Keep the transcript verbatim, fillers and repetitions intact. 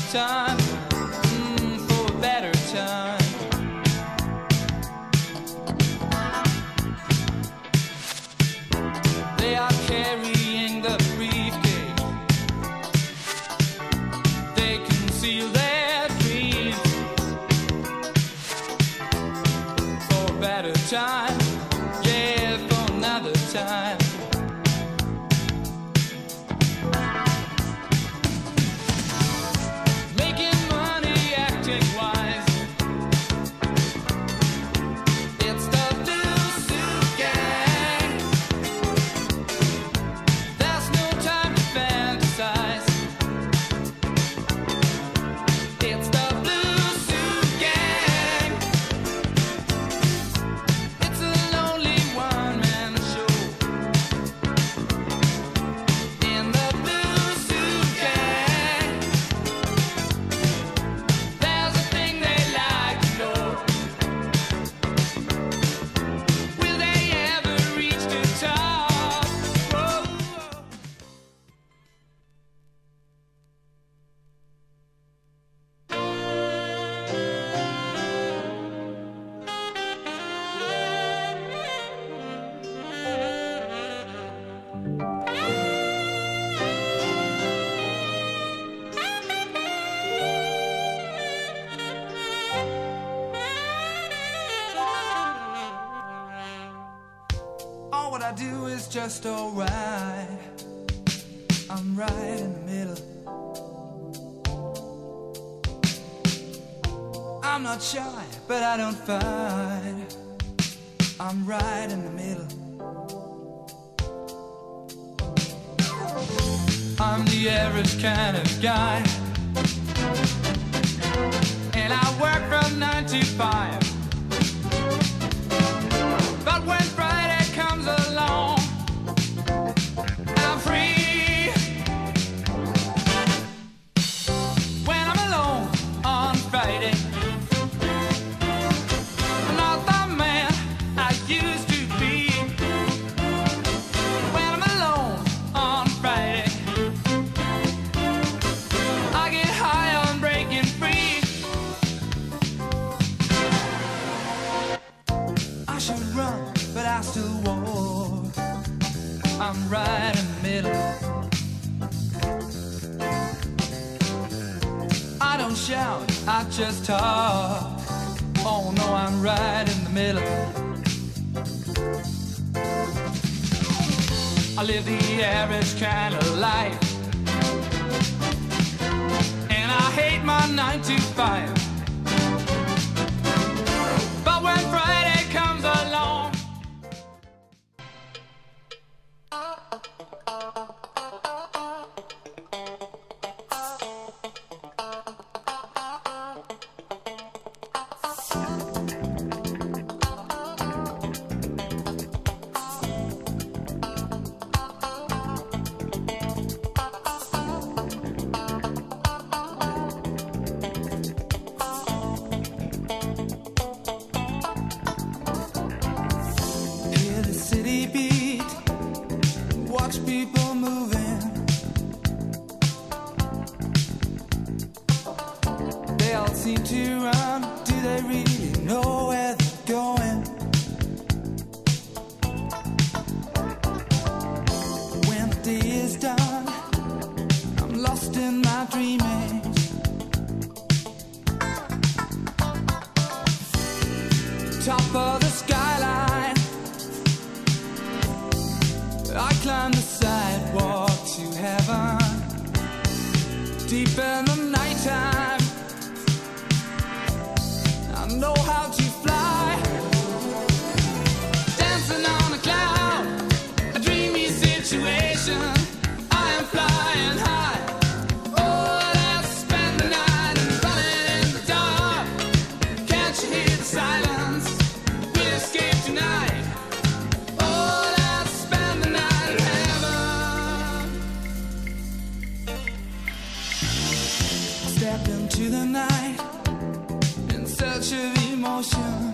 time, mm, for a better time. They are carrying the briefcase. They conceal their dreams for a better time. Yeah, for another time. What I do is just alright. I'm right in the middle. I'm not shy, but I don't fight. I'm right in the middle. I'm the average kind of guy, and I work from nine to five. But when Friday comes along, I'm free. When I'm alone on Friday, I'm not the man I used to be. When I'm alone on Friday, I get high on breaking free. I should run, but I still walk. I'm right in the middle. I don't shout, I just talk. Oh no, I'm right in the middle. I live the average kind of life, and I hate my nine to five. But when Friday comes along, hear the city beat, watch people moving. They all seem to run. Do they really know where they're going? When the day is done, I'm lost in my dreaming. Top of the skyline, I climb the sidewalk to heaven. Deep in the nighttime, I know how to fly. Dancing on a cloud, a dreamy situation. I am flying high. Oh, let's spend the night and running in the dark. Can't you hear the silence? We'll escape tonight. Oh, let's spend the night in heaven. Step into the night in search of emotion.